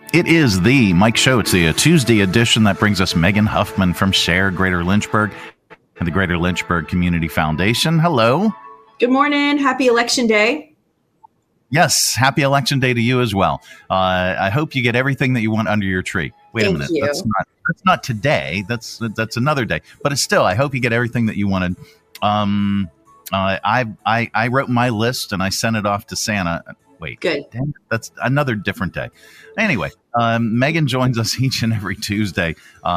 It is the Mike Show. It's the Tuesday edition that brings us Megan Huffman from SHARE Greater Lynchburg and the Greater Lynchburg Community Foundation. Hello. Good morning. Happy Election Day. Yes, happy Election Day to you as well. I hope you get everything that you want under your tree. Wait a minute. That's not today. That's another day. But it's still, I hope you get everything that you wanted. I wrote my list and I sent it off to Santa. Wait, good. Damn, that's another different day. Anyway, Megan joins us each and every Tuesday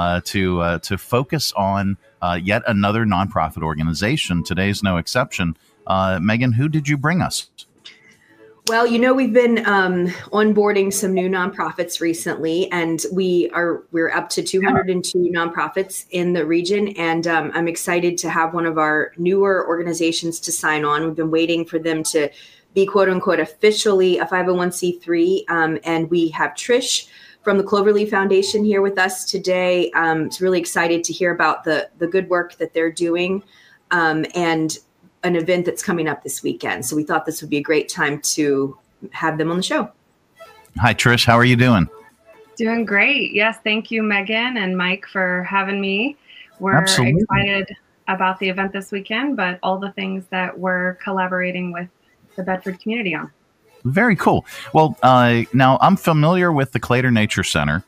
to focus on yet another nonprofit organization. Today's no exception. Megan, who did you bring us? Well, we've been onboarding some new nonprofits recently, and we're up to 202 nonprofits in the region. And I'm excited to have one of our newer organizations to sign on. We've been waiting for them to be quote unquote officially a 501c3. And we have Trish from the Cloverleaf Foundation here with us today. It's really excited to hear about the good work that they're doing and an event that's coming up this weekend. So we thought this would be a great time to have them on the show. Hi, Trish. How are you doing? Doing great. Yes. Thank you, Megan and Mike, for having me. We're Absolutely excited about the event this weekend, but all the things that we're collaborating with the Bedford community on. Very cool. Well, now I'm familiar with the Claytor Nature Center.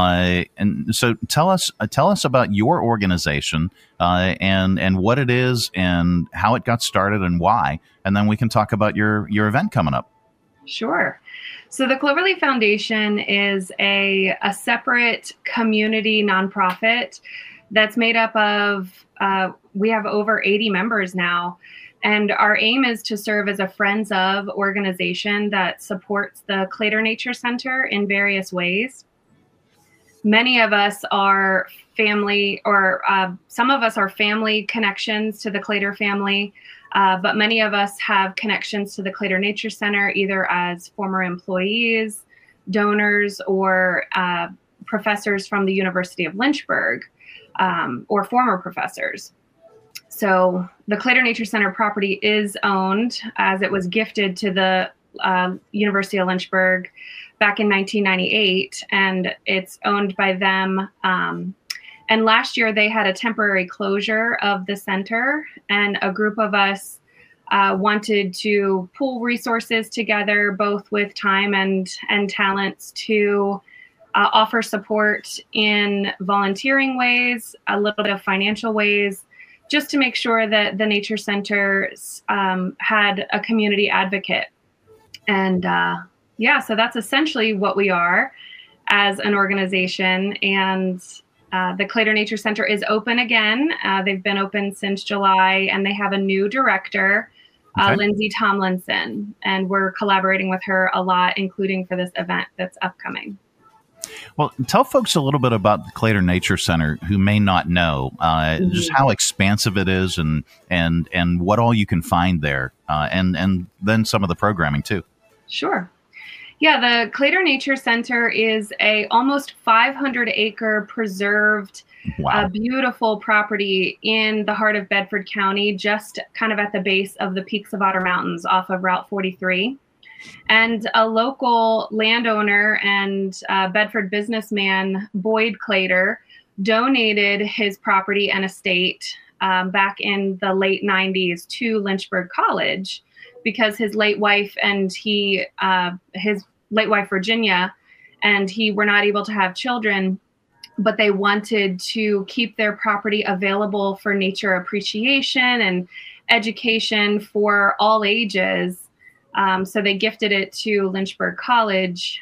And so tell us about your organization and what it is and how it got started and why. And then we can talk about your event coming up. Sure. So the Cloverleaf Foundation is a separate community nonprofit that's made up of, we have over 80 members now. And our aim is to serve as a Friends of organization that supports the Claytor Nature Center in various ways. Many of us are family, or some of us are family connections to the Claytor family, but many of us have connections to the Claytor Nature Center, either as former employees, donors, or professors from the University of Lynchburg, or former professors. So the Claytor Nature Center property is owned, as it was gifted to the University of Lynchburg back in 1998, and it's owned by them. And last year they had a temporary closure of the center, and a group of us wanted to pool resources together, both with time and talents, to offer support in volunteering ways, a little bit of financial ways, just to make sure that the Nature Center had a community advocate. And so that's essentially what we are as an organization. And the Claytor Nature Center is open again. They've been open since July, and they have a new director, Lindsay Tomlinson. And we're collaborating with her a lot, including for this event that's upcoming. Well, tell folks a little bit about the Claytor Nature Center who may not know just how expansive it is and what all you can find there, and then some of the programming too. Sure. Yeah, the Claytor Nature Center is a almost 500-acre preserved, beautiful property in the heart of Bedford County, just kind of at the base of the Peaks of Otter Mountains off of Route 43. And a local landowner and Bedford businessman, Boyd Claytor, donated his property and estate back in the late 90s to Lynchburg College, because his late wife and his late wife, Virginia, and he were not able to have children, but they wanted to keep their property available for nature appreciation and education for all ages. So they gifted it to Lynchburg College.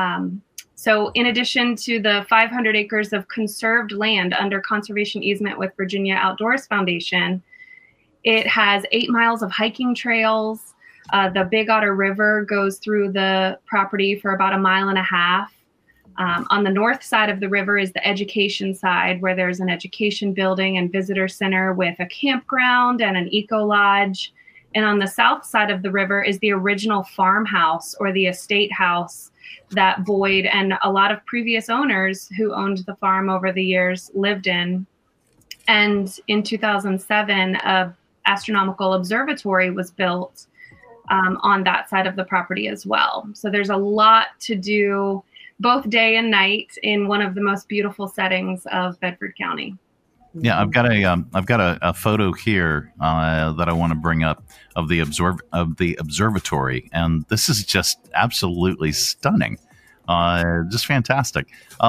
So in addition to the 500 acres of conserved land under conservation easement with Virginia Outdoors Foundation, it has 8 miles of hiking trails. The Big Otter River goes through the property for about 1.5 miles. On the north side of the river is the education side, where there's an education building and visitor center with a campground and an eco lodge. And on the south side of the river is the original farmhouse, or the estate house, that Boyd and a lot of previous owners who owned the farm over the years lived in. And in 2007, an astronomical observatory was built on that side of the property as well. So there's a lot to do both day and night in one of the most beautiful settings of Bedford County. Yeah, I've got a photo here that I want to bring up of the observatory, and this is just absolutely stunning, just fantastic.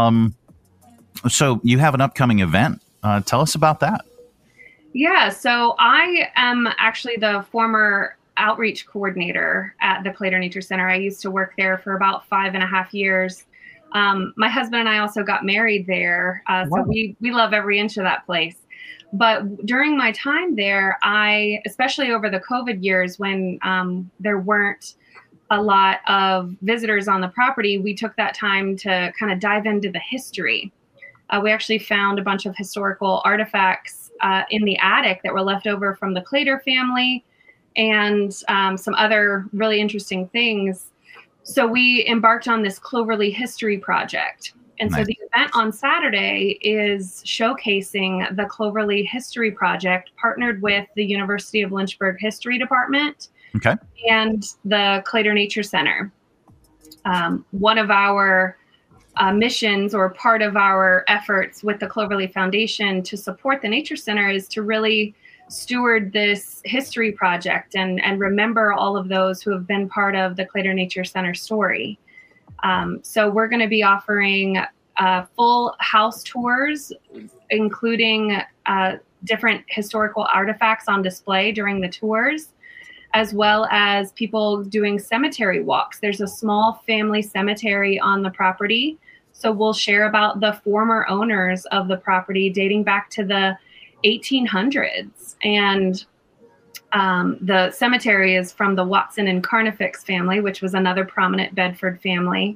So you have an upcoming event. Tell us about that. Yeah, so I am actually the former outreach coordinator at the Claytor Nature Center. I used to work there for about 5.5 years. My husband and I also got married there, Wow. so we love every inch of that place. But during my time there, especially over the COVID years when there weren't a lot of visitors on the property, we took that time to kind of dive into the history. We actually found a bunch of historical artifacts in the attic that were left over from the Claytor family, and some other really interesting things. So we embarked on this Cloverleigh History Project. And Nice. so the event on Saturday is showcasing the Cloverleigh History Project, partnered with the University of Lynchburg History Department Okay. and the Claytor Nature Center. One of our missions, or part of our efforts with the Cloverleigh Foundation to support the Nature Center, is to really steward this history project and remember all of those who have been part of the Claytor Nature Center story. So we're going to be offering full house tours, including different historical artifacts on display during the tours, as well as people doing cemetery walks. There's a small family cemetery on the property. So we'll share about the former owners of the property dating back to the 1800s. And the cemetery is from the Watson and Carnifex family, which was another prominent Bedford family.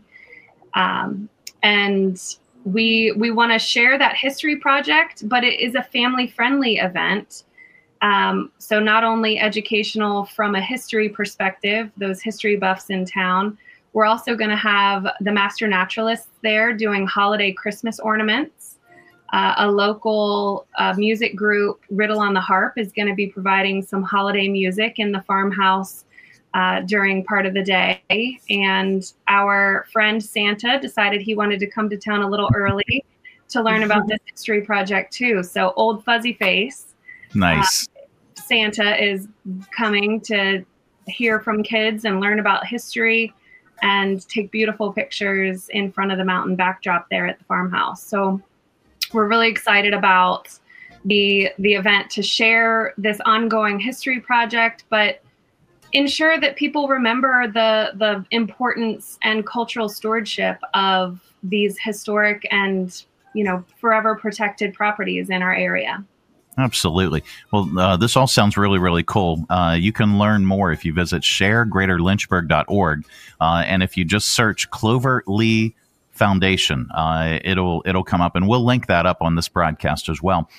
And we want to share that history project, but it is a family-friendly event. So not only educational from a history perspective, those history buffs in town, we're also going to have the master naturalists there doing holiday Christmas ornaments. A local music group, Riddle on the Harp, is going to be providing some holiday music in the farmhouse during part of the day. And our friend Santa decided he wanted to come to town a little early to learn about this history project too. So Old Fuzzy Face, Nice. Santa, is coming to hear from kids and learn about history and take beautiful pictures in front of the mountain backdrop there at the farmhouse. So we're really excited about the event to share this ongoing history project, but ensure that people remember the importance and cultural stewardship of these historic and, forever protected properties in our area. Absolutely. Well, this all sounds really, really cool. You can learn more if you visit sharegreaterlynchburg.org. And if you just search Cloverleigh Foundation, it'll come up, and we'll link that up on this broadcast as well.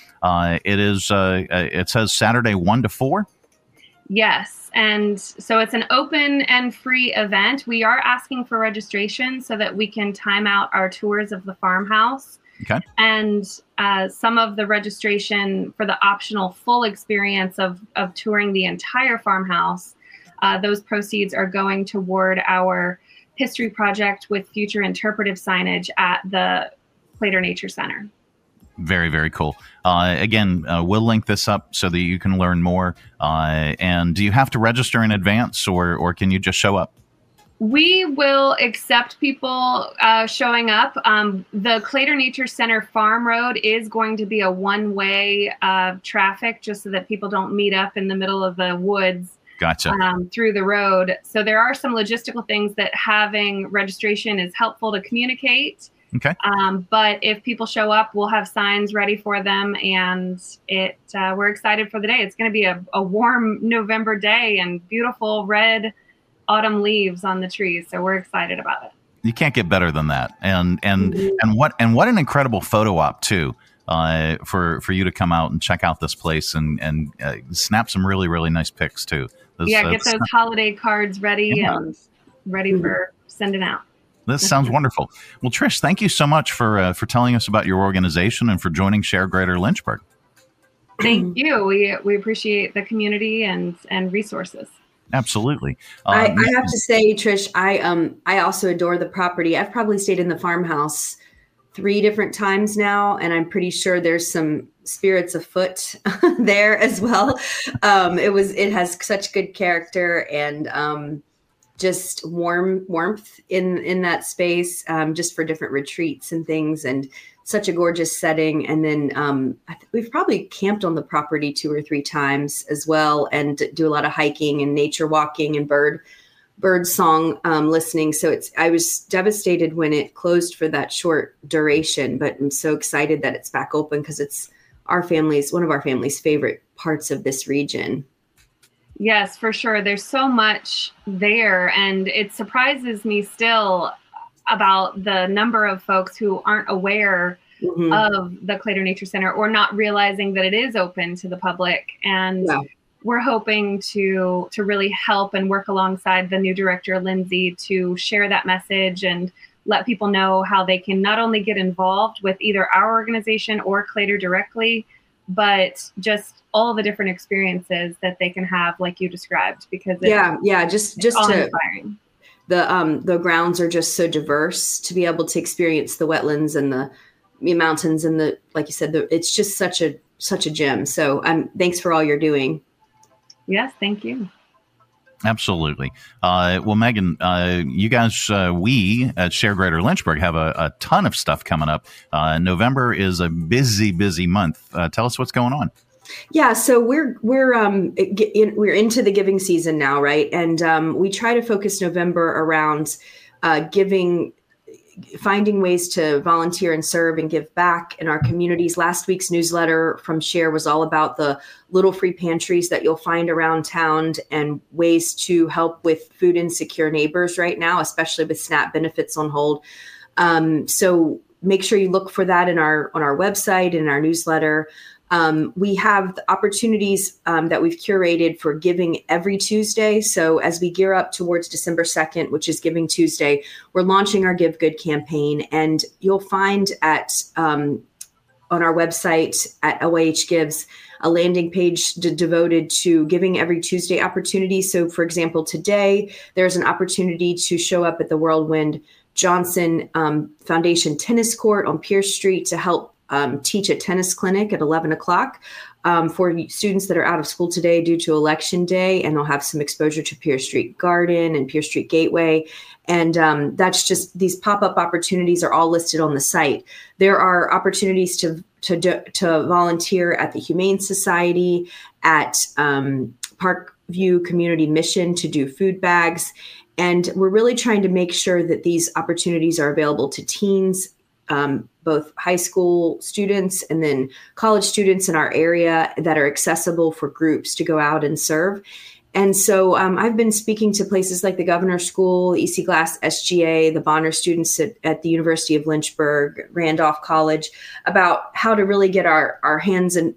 It says Saturday 1 to 4. Yes. And so it's an open and free event. We are asking for registration so that we can time out our tours of the farmhouse. Okay. And some of the registration for the optional full experience of touring the entire farmhouse, those proceeds are going toward our history project with future interpretive signage at the Claytor Nature Center. Very, very cool. Again, we'll link this up so that you can learn more. And do you have to register in advance, or can you just show up? We will accept people showing up. The Claytor Nature Center Farm Road is going to be a one-way traffic, just so that people don't meet up in the middle of the woods. Gotcha. Through the road. So there are some logistical things that having registration is helpful to communicate. Okay. But if people show up, we'll have signs ready for them, and we're excited for the day. It's going to be a warm November day and beautiful red autumn leaves on the trees. So we're excited about it. You can't get better than that. And what an incredible photo op too, for you to come out and check out this place and snap some really, really nice pics too. Get those holiday cards ready and ready for sending out. This sounds wonderful. Well, Trish, thank you so much for telling us about your organization and for joining Share Greater Lynchburg. Thank you. We appreciate the community and resources. Absolutely. I have to say, Trish, I also adore the property. I've probably stayed in the farmhouse 3 different times now, and I'm pretty sure there's some spirits afoot there as well. It has such good character and just warmth in that space, just for different retreats and things, and such a gorgeous setting. And then we've probably camped on the property 2 or 3 times as well, and do a lot of hiking and nature walking and bird song listening. So I was devastated when it closed for that short duration, but I'm so excited that it's back open because it's one of our family's favorite parts of this region. Yes, for sure. There's so much there, and it surprises me still about the number of folks who aren't aware of the Claytor Nature Center or not realizing that it is open to the public. And we're hoping to really help and work alongside the new director, Lindsay, to share that message and let people know how they can not only get involved with either our organization or Claytor directly, but just all the different experiences that they can have, like you described, because it's just inspiring. The grounds are just so diverse to be able to experience the wetlands and the mountains and like you said, it's just such a gem. So thanks for all you're doing. Yes, thank you. Absolutely. Well, Megan, you guys, we at Share Greater Lynchburg have a ton of stuff coming up. November is a busy month. Tell us what's going on. Yeah, so we're into the giving season now, right? And we try to focus November around giving, finding ways to volunteer and serve and give back in our communities. Last week's newsletter from Share was all about the little free pantries that you'll find around town and ways to help with food insecure neighbors right now, especially with SNAP benefits on hold. So make sure you look for that on our website and in our newsletter. We have the opportunities that we've curated for giving every Tuesday. So as we gear up towards December 2nd, which is Giving Tuesday, we're launching our Give Good campaign. And you'll find on our website at LYH Gives a landing page devoted to giving every Tuesday opportunities. So for example, today there's an opportunity to show up at the Whirlwind Johnson Foundation tennis court on Pierce Street to help teach a tennis clinic at 11 o'clock for students that are out of school today due to Election Day, and they'll have some exposure to Pierce Street Garden and Pierce Street Gateway. And that's just, these pop-up opportunities are all listed on the site. There are opportunities to volunteer at the Humane Society, at Parkview Community Mission to do food bags. And we're really trying to make sure that these opportunities are available to teens, both high school students and then college students in our area, that are accessible for groups to go out and serve. And so I've been speaking to places like the Governor's School, EC Glass SGA, the Bonner students at the University of Lynchburg, Randolph College, about how to really get our hands and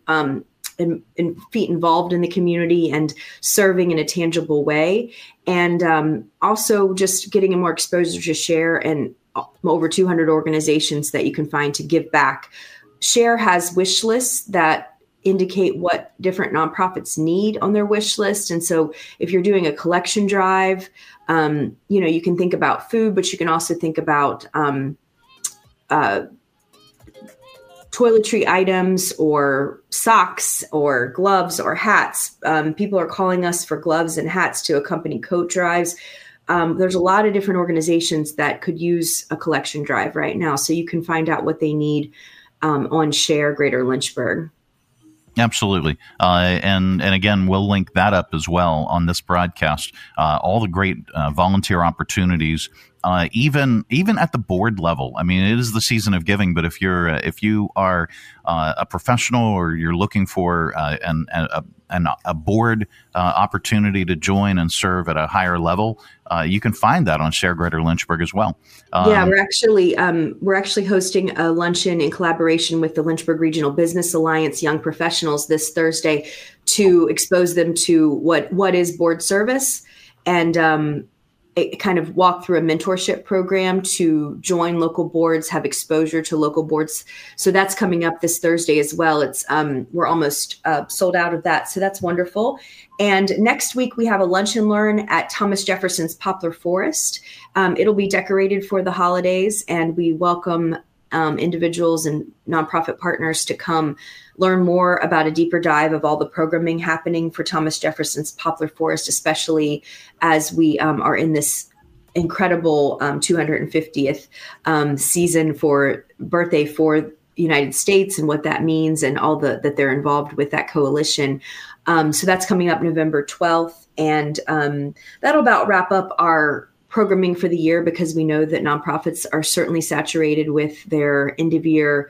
feet involved in the community and serving in a tangible way. And also just getting more exposure to Share and over 200 organizations that you can find to give back. Share has wish lists that indicate what different nonprofits need on their wish list. And so if you're doing a collection drive, you can think about food, but you can also think about toiletry items or socks or gloves or hats. People are calling us for gloves and hats to accompany coat drives. There's a lot of different organizations that could use a collection drive right now. So you can find out what they need on Share Greater Lynchburg. Absolutely. And again, we'll link that up as well on this broadcast. All the great volunteer opportunities, even at the board level. I mean, it is the season of giving, but if you are a professional or you're looking for a board opportunity to join and serve at a higher level, you can find that on Share Greater Lynchburg as well. Yeah, we're actually hosting a luncheon in collaboration with the Lynchburg Regional Business Alliance Young Professionals this Thursday to expose them to what is board service and kind of walk through a mentorship program to join local boards, have exposure to local boards. So that's coming up this Thursday as well. It's we're almost sold out of that. So that's wonderful. And next week we have a lunch and learn at Thomas Jefferson's Poplar Forest. It'll be decorated for the holidays, and we welcome individuals and nonprofit partners to come learn more about a deeper dive of all the programming happening for Thomas Jefferson's Poplar Forest, especially as we are in this incredible 250th season for birthday for the United States and what that means, and all that they're involved with that coalition. So that's coming up November 12th. And that'll about wrap up our programming for the year, because we know that nonprofits are certainly saturated with their end of year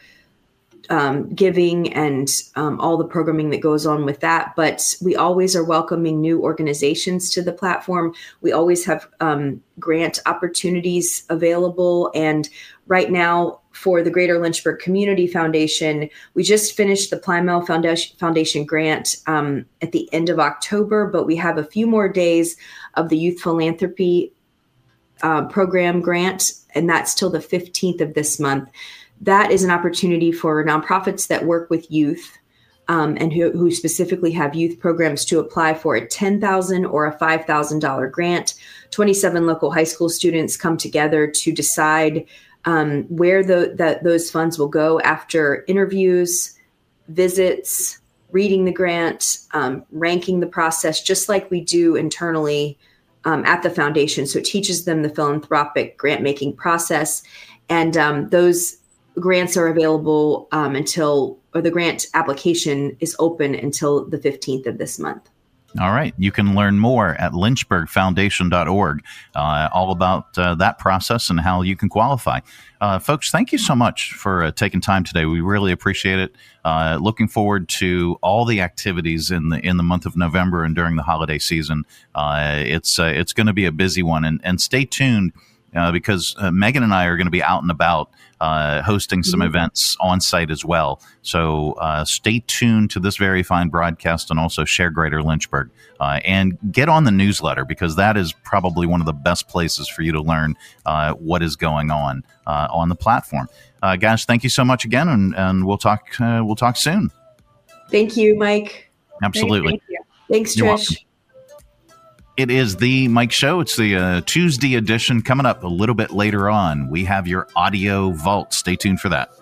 giving and all the programming that goes on with that. But we always are welcoming new organizations to the platform. We always have grant opportunities available. And right now, for the Greater Lynchburg Community Foundation, we just finished the Plymouth Foundation grant at the end of October, but we have a few more days of the Youth Philanthropy program grant, and that's till the 15th of this month. That is an opportunity for nonprofits that work with youth and who specifically have youth programs to apply for a $10,000 or a $5,000 grant. 27 local high school students come together to decide where those funds will go after interviews, visits, reading the grant, ranking the process, just like we do internally at the foundation. So it teaches them the philanthropic grant-making process. And those grants are available the grant application is open until the 15th of this month. All right. You can learn more at lynchburgfoundation.org, all about that process and how you can qualify. Folks, thank you so much for taking time today. We really appreciate it. Looking forward to all the activities in the month of November and during the holiday season. It's going to be a busy one, and stay tuned because Megan and I are going to be out and about hosting some events on site as well. So stay tuned to this very fine broadcast, and also share Greater Lynchburg. And get on the newsletter, because that is probably one of the best places for you to learn what is going on the platform. Guys, thank you so much again, and we'll talk soon. Thank you, Mike. Absolutely. Thank you. Thanks, You're Trish. welcome. It is the Mike Show. It's the Tuesday edition. Coming up a little bit later on, we have your audio vault. Stay tuned for that.